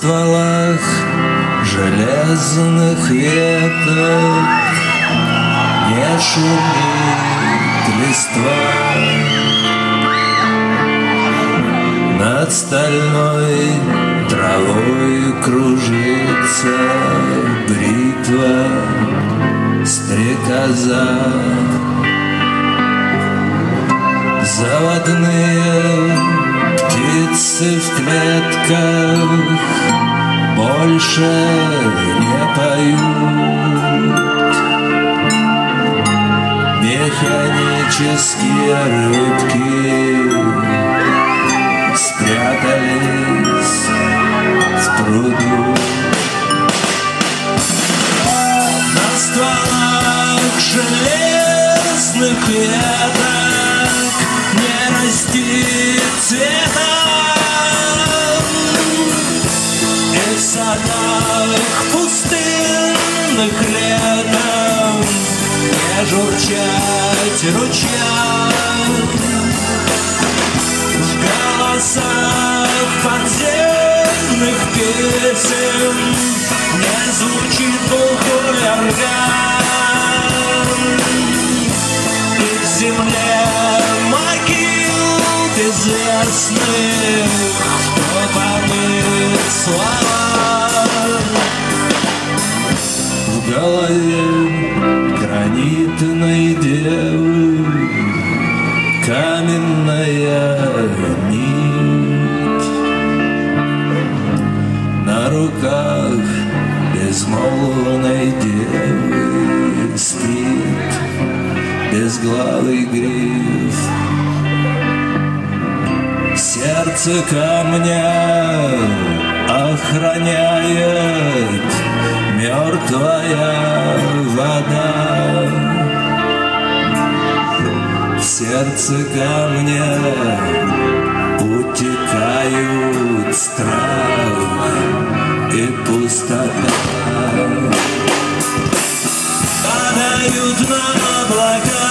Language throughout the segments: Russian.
стволах железных веток не шумит листва. Над стальной травой кружится бритва стрекоза. Заводные птицы в клетках больше не поют. Механические рыбки спрятались в пруду. На стволах железных веток не растит цвета. И в садах пустынных летом не журчать ручьям. В голосах подземных песен не звучит глухой орган. И в земле могил безвестных вкопанных слова. В голове гранитной девы каменная нить. На руках безмолвной девы спит безглавый гриф. Сердце камня охраняет мертвая вода. В сердце камня утекают страх и пустота. Падают на облака,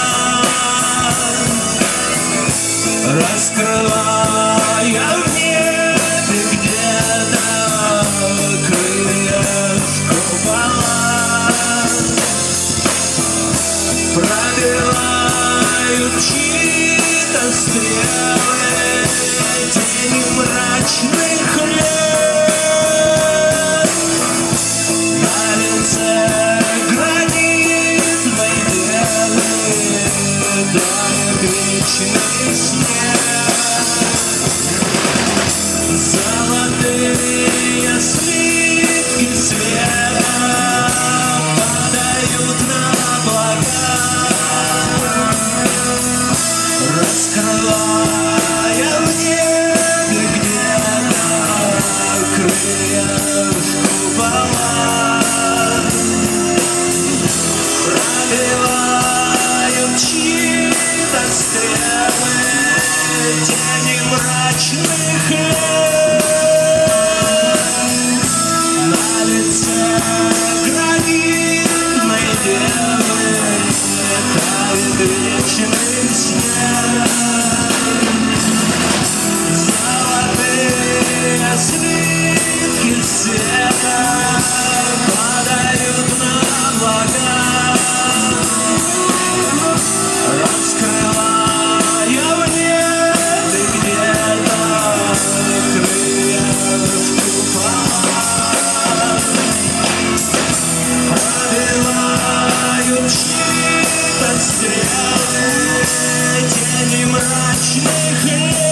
раскрывая в небе где-то крылья в купола. Пробивают чьи-то стрелы тени мрачных лет. На лице гранитной девы тает вечный снег. Золотые слитки света падают на облака, раскрывая в небе где-то крылья в купола. Пробивают чьи-то стрелы тени мрачных лет. На лице гранитной девы тает вечный снег. Золотые слитки света падают на облака, раскрывая в небе где-то крылья в купола. Пробивают чьи-то стрелы тени мрачных лет.